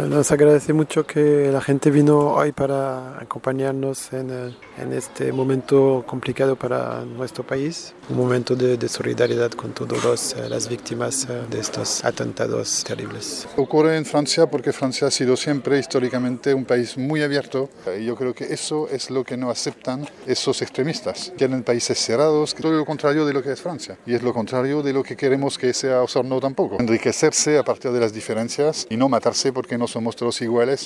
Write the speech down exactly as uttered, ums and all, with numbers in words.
Nos agradece mucho que la gente vino hoy para acompañarnos en, eh, en este momento complicado para nuestro país, un momento de, de solidaridad con todas eh, las víctimas eh, de estos atentados terribles. Ocurre en Francia porque Francia ha sido siempre históricamente un país muy abierto y yo creo que eso es lo que no aceptan esos extremistas. Quieren países cerrados, todo lo contrario de lo que es Francia y es lo contrario de lo que queremos que sea Osorno tampoco. Enriquecerse a partir de las diferencias y no matarse porque no somos todos iguales.